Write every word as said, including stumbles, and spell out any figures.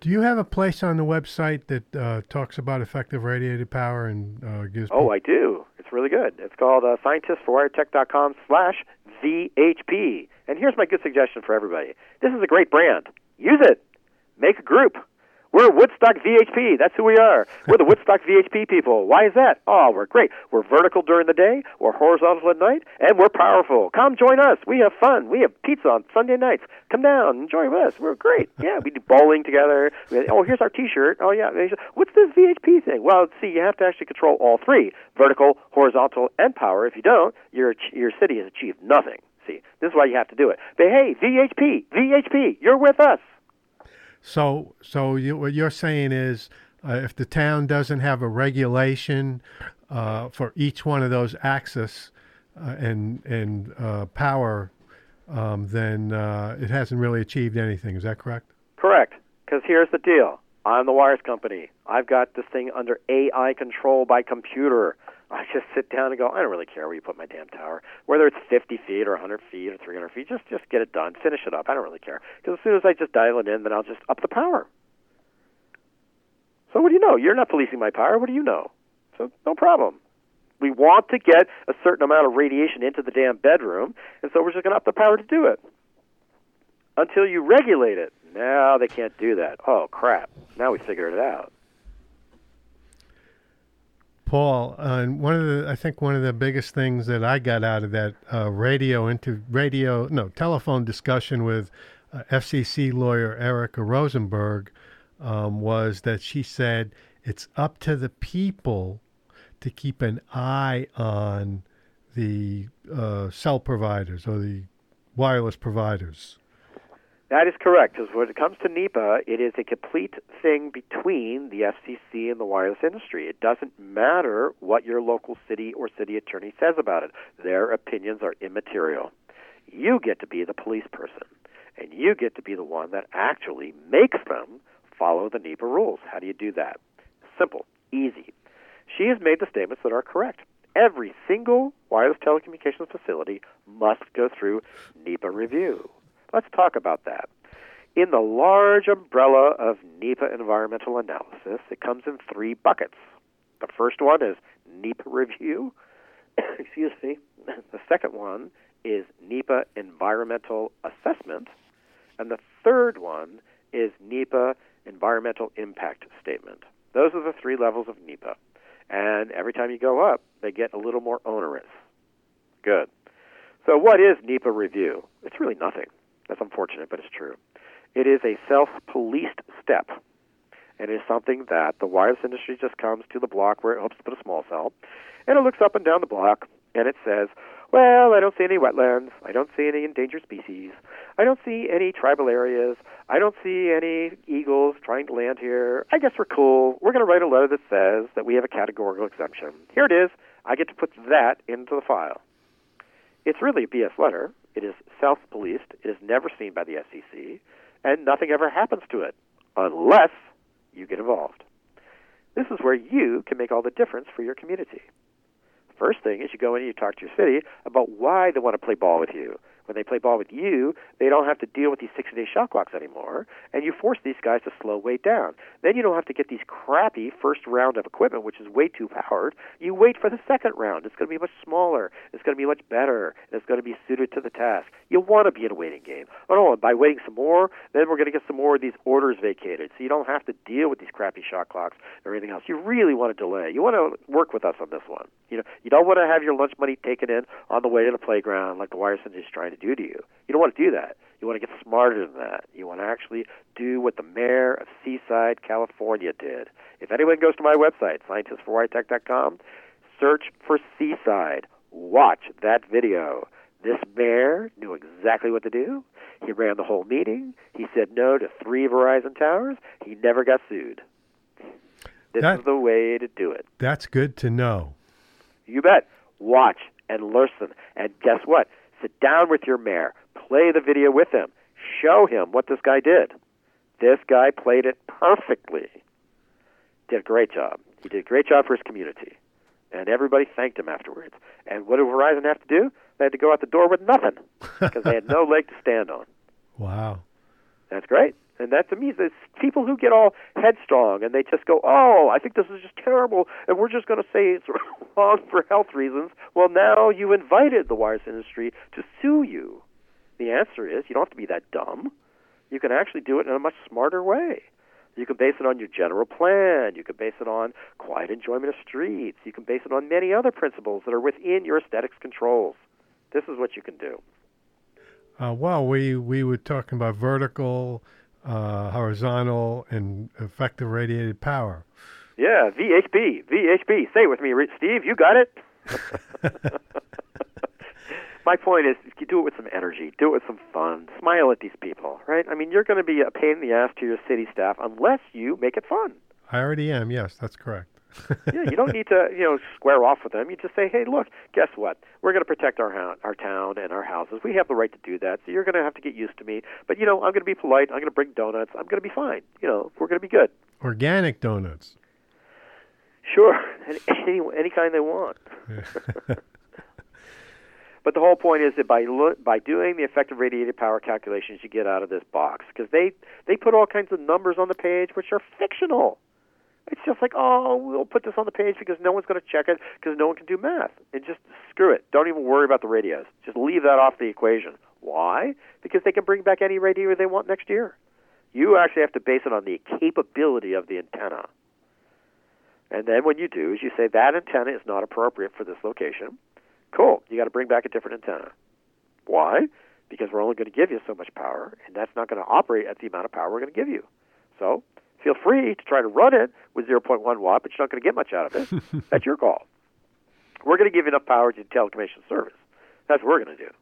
Do you have a place on the website that uh, talks about effective radiated power and uh, gives Oh, people... I do. It's really good. It's called uh, scientistforwiredtech.com slash VHP. And here's my good suggestion for everybody. This is a great brand. Use it. Make a group. We're Woodstock V H P. That's who we are. We're the Woodstock V H P people. Why is that? Oh, we're great. We're vertical during the day, we're horizontal at night, and we're powerful. Come join us. We have fun. We have pizza on Sunday nights. Come down. Enjoy with us. We're great. Yeah, we do bowling together. We, oh, here's our T-shirt. Oh, yeah. What's this V H P thing? Well, see, you have to actually control all three, vertical, horizontal, and power. If you don't, your your city has achieved nothing. See, this is why you have to do it. But hey, V H P, V H P, you're with us. So, so you, what you're saying is, uh, if the town doesn't have a regulation uh, for each one of those axes uh, and and uh, power, um, then uh, it hasn't really achieved anything. Is that correct? Correct. Because here's the deal: I'm the wires company. I've got this thing under A I control by computer. I just sit down and go, I don't really care where you put my damn tower. Whether it's fifty feet or one hundred feet or three hundred feet, just just get it done. Finish it up. I don't really care. Because as soon as I just dial it in, then I'll just up the power. So what do you know? You're not policing my power. What do you know? So no problem. We want to get a certain amount of radiation into the damn bedroom, and so we're just going to up the power to do it. Until you regulate it. Now they can't do that. Oh, crap. Now we figured it out. Paul, uh, and one of the, I think one of the biggest things that I got out of that uh, radio into radio, no, telephone discussion with uh, F C C lawyer Erica Rosenberg um, was that she said it's up to the people to keep an eye on the uh, cell providers or the wireless providers. That is correct, because when it comes to NEPA, it is a complete thing between the F C C and the wireless industry. It doesn't matter what your local city or city attorney says about it. Their opinions are immaterial. You get to be the police person, and you get to be the one that actually makes them follow the NEPA rules. How do you do that? Simple, easy. She has made the statements that are correct. Every single wireless telecommunications facility must go through NEPA review. Let's talk about that. In the large umbrella of NEPA environmental analysis, it comes in three buckets. The first one is NEPA review. Excuse me. The second one is NEPA environmental assessment. And the third one is NEPA environmental impact statement. Those are the three levels of NEPA. And every time you go up, they get a little more onerous. Good. So what is NEPA review? It's really nothing. That's unfortunate, but it's true. It is a self-policed step. It is something that the wireless industry just comes to the block where it hopes to put a small cell, and it looks up and down the block, and it says, well, I don't see any wetlands. I don't see any endangered species. I don't see any tribal areas. I don't see any eagles trying to land here. I guess we're cool. We're going to write a letter that says that we have a categorical exemption. Here it is. I get to put that into the file. It's really a B S letter. It is self-policed. It is never seen by the F C C, and nothing ever happens to it unless you get involved. This is where you can make all the difference for your community. First thing is you go in and you talk to your city about why they want to play ball with you. When they play ball with you, they don't have to deal with these sixty-day shot clocks anymore, and you force these guys to slow way down. Then you don't have to get these crappy first round of equipment, which is way too powered. You wait for the second round. It's going to be much smaller. It's going to be much better. And it's going to be suited to the task. You want to be in a waiting game. Oh, no, and by waiting some more, then we're going to get some more of these orders vacated, so you don't have to deal with these crappy shot clocks or anything else. You really want to delay. You want to work with us on this one. You know, you don't want to have your lunch money taken in on the way to the playground like the wireless industry is trying to do to you. You don't want to do that. You want to get smarter than that. You want to actually do what the mayor of Seaside, California did. If anyone goes to my website, scientist for wired tech dot com, search for Seaside. Watch that video. This mayor knew exactly what to do. He ran the whole meeting. He said no to three Verizon towers. He never got sued. This That, is the way to do it. That's good to know. You bet. Watch and listen. And guess what? Sit down with your mayor. Play the video with him. Show him what this guy did. This guy played it perfectly. Did a great job. He did a great job for his community. And everybody thanked him afterwards. And what did Verizon have to do? They had to go out the door with nothing because they had no leg to stand on. Wow. That's great. And that, to me, is people who get all headstrong and they just go, oh, I think this is just terrible, and we're just going to say it's wrong for health reasons. Well, now you invited the wireless industry to sue you. The answer is you don't have to be that dumb. You can actually do it in a much smarter way. You can base it on your general plan. You can base it on quiet enjoyment of streets. You can base it on many other principles that are within your aesthetics controls. This is what you can do. Uh, well, we, we were talking about vertical, uh, horizontal, and effective radiated power. Yeah, V H P, V H P. Say it with me, Steve. You got it. My point is, you do it with some energy, do it with some fun, smile at these people, right? I mean, you're going to be a pain in the ass to your city staff unless you make it fun. I already am. Yes, that's correct. Yeah, you don't need to, you know, square off with them. You just say, hey, look, guess what? We're going to protect our ha- our town and our houses. We have the right to do that, so you're going to have to get used to me. But, you know, I'm going to be polite. I'm going to bring donuts. I'm going to be fine. You know, we're going to be good. Organic donuts. Sure, any, any, any kind they want. But the whole point is that by lo- by doing the effective radiated power calculations, you get out of this box. Because they, they put all kinds of numbers on the page which are fictional. It's just like, oh, we'll put this on the page because no one's going to check it because no one can do math. And just screw it. Don't even worry about the radios. Just leave that off the equation. Why? Because they can bring back any radio they want next year. You actually have to base it on the capability of the antenna. And then what you do is you say that antenna is not appropriate for this location. Cool. You got to bring back a different antenna. Why? Because we're only going to give you so much power, and that's not going to operate at the amount of power we're going to give you. So feel free to try to run it with zero point one watt, but you're not going to get much out of it. That's your call. We're going to give you enough power to telecommunications service. That's what we're going to do.